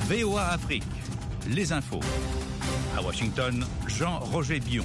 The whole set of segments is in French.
VOA Afrique, les infos. À Washington, Jean-Roger Bion.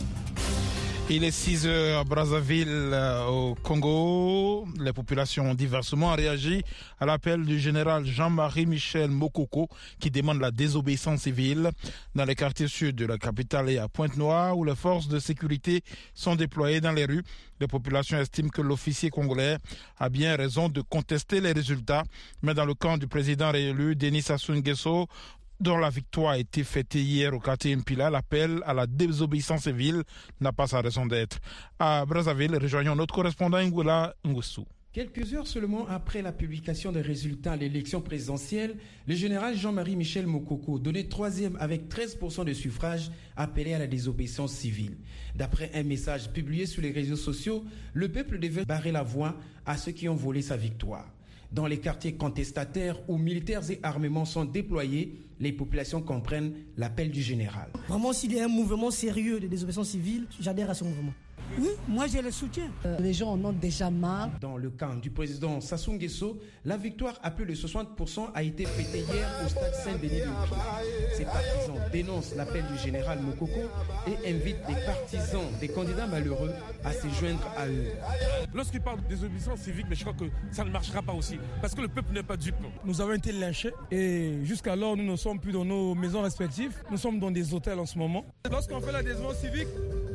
Il est 6h à Brazzaville, au Congo. Les populations ont diversement réagi à l'appel du général Jean-Marie Michel Mokoko qui demande la désobéissance civile. Dans les quartiers sud de la capitale et à Pointe-Noire, où les forces de sécurité sont déployées dans les rues, les populations estiment que l'officier congolais a bien raison de contester les résultats. Mais dans le camp du président réélu, Denis Sassou Nguesso, dont la victoire a été fêtée hier au quartier Mpila, l'appel à la désobéissance civile n'a pas sa raison d'être. À Brazzaville, rejoignons notre correspondant Ngoula Ngoussou. Quelques heures seulement après la publication des résultats à l'élection présidentielle, le général Jean-Marie Michel Mokoko, donné troisième avec 13% de suffrages, appelait à la désobéissance civile. D'après un message publié sur les réseaux sociaux, le peuple devait barrer la voie à ceux qui ont volé sa victoire. Dans les quartiers contestataires où militaires et armements sont déployés, les populations comprennent l'appel du général. Vraiment, s'il y a un mouvement sérieux de désobéissance civile, j'adhère à ce mouvement. Oui, moi je le soutiens. Les gens en ont déjà marre. Dans le camp du président Sassou Nguesso, la victoire à plus de 60% a été fêtée hier au stade Saint-Denis de Mpila. Ses partisans dénoncent l'appel du général Mokoko et invitent les partisans des candidats malheureux à se joindre à eux. Lorsqu'il parle de désobéissance civique, mais je crois que ça ne marchera pas aussi, parce que le peuple n'est pas dupe. Nous avons été lynchés et jusqu'alors nous ne sommes plus dans nos maisons respectives, nous sommes dans des hôtels en ce moment. Lorsqu'on fait la désobéissance civique,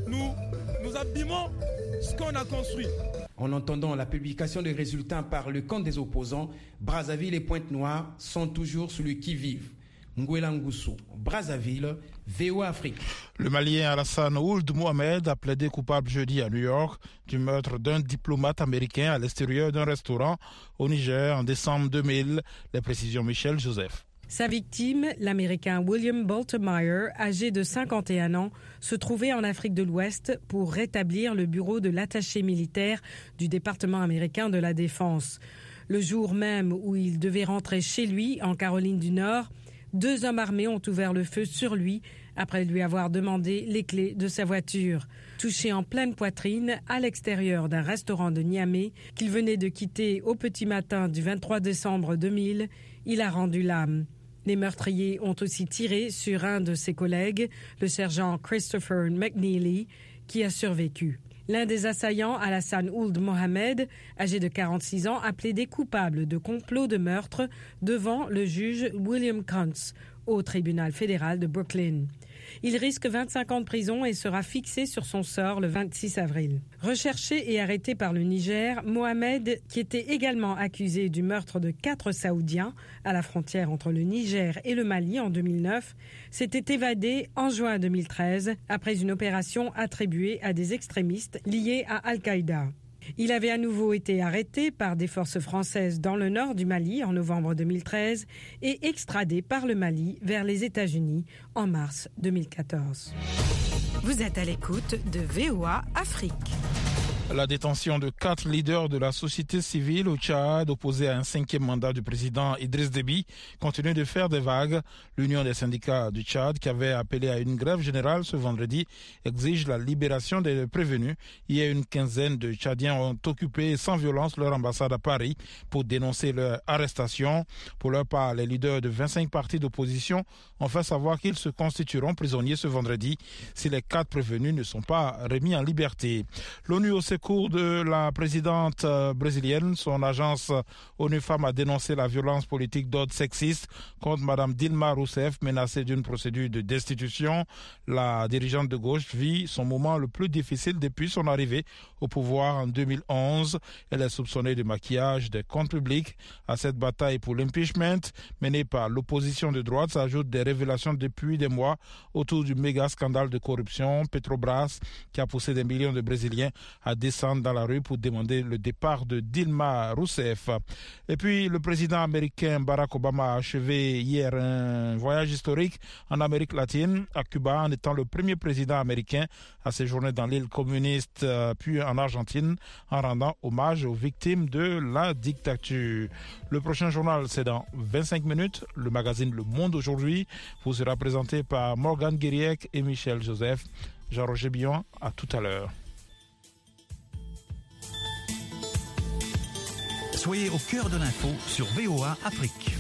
nous abîmons ce qu'on a construit. En entendant la publication des résultats par le camp des opposants, Brazzaville et Pointe-Noire sont toujours sur le qui-vive. Ngoula Ngoussou, Brazzaville, VOA Afrique. Le Malien Alassane Ould Mohamed a plaidé coupable jeudi à New York du meurtre d'un diplomate américain à l'extérieur d'un restaurant au Niger en décembre 2000. Les précisions Michel Joseph. Sa victime, l'Américain William Baltermeyer, âgé de 51 ans, se trouvait en Afrique de l'Ouest pour rétablir le bureau de l'attaché militaire du département américain de la Défense. Le jour même où il devait rentrer chez lui, en Caroline du Nord, 2 hommes armés ont ouvert le feu sur lui après lui avoir demandé les clés de sa voiture. Touché en pleine poitrine à l'extérieur d'un restaurant de Niamey qu'il venait de quitter au petit matin du 23 décembre 2000, il a rendu l'âme. Les meurtriers ont aussi tiré sur un de ses collègues, le sergent Christopher McNeely, qui a survécu. L'un des assaillants, Alassane Ould Mohamed, âgé de 46 ans, a plaidé coupable de complot de meurtre devant le juge William Kuntz au tribunal fédéral de Brooklyn. Il risque 25 ans de prison et sera fixé sur son sort le 26 avril. Recherché et arrêté par le Niger, Mohamed, qui était également accusé du meurtre de 4 Saoudiens à la frontière entre le Niger et le Mali en 2009, s'était évadé en juin 2013 après une opération attribuée à des extrémistes liés à Al-Qaïda. Il avait à nouveau été arrêté par des forces françaises dans le nord du Mali en novembre 2013 et extradé par le Mali vers les États-Unis en mars 2014. Vous êtes à l'écoute de VOA Afrique. La détention de 4 leaders de la société civile au Tchad, opposés à un 5e mandat du président Idriss Déby, continue de faire des vagues. L'Union des syndicats du Tchad, qui avait appelé à une grève générale ce vendredi, exige la libération des prévenus. Hier, une quinzaine de Tchadiens ont occupé sans violence leur ambassade à Paris pour dénoncer leur arrestation. Pour leur part, les leaders de 25 partis d'opposition ont fait savoir qu'ils se constitueront prisonniers ce vendredi si les 4 prévenus ne sont pas remis en liberté. L'ONU au secours de la présidente brésilienne, son agence ONU Femmes a dénoncé la violence politique d'ordre sexiste contre Mme Dilma Rousseff, menacée d'une procédure de destitution. La dirigeante de gauche vit son moment le plus difficile depuis son arrivée au pouvoir en 2011. Elle est soupçonnée de maquillage des comptes publics. À cette bataille pour l'impeachment menée par l'opposition de droite s'ajoutent des révélations depuis des mois autour du méga scandale de corruption Petrobras qui a poussé des millions de Brésiliens à descendre dans la rue pour demander le départ de Dilma Rousseff. Et puis, le président américain Barack Obama a achevé hier un voyage historique en Amérique latine, à Cuba, en étant le premier président américain à séjourner dans l'île communiste, puis en Argentine, en rendant hommage aux victimes de la dictature. Le prochain journal, c'est dans 25 minutes. Le magazine Le Monde aujourd'hui vous sera présenté par Morgane Guiriec et Michel Joseph. Jean-Roger Bion, à tout à l'heure. Soyez au cœur de l'info sur VOA Afrique.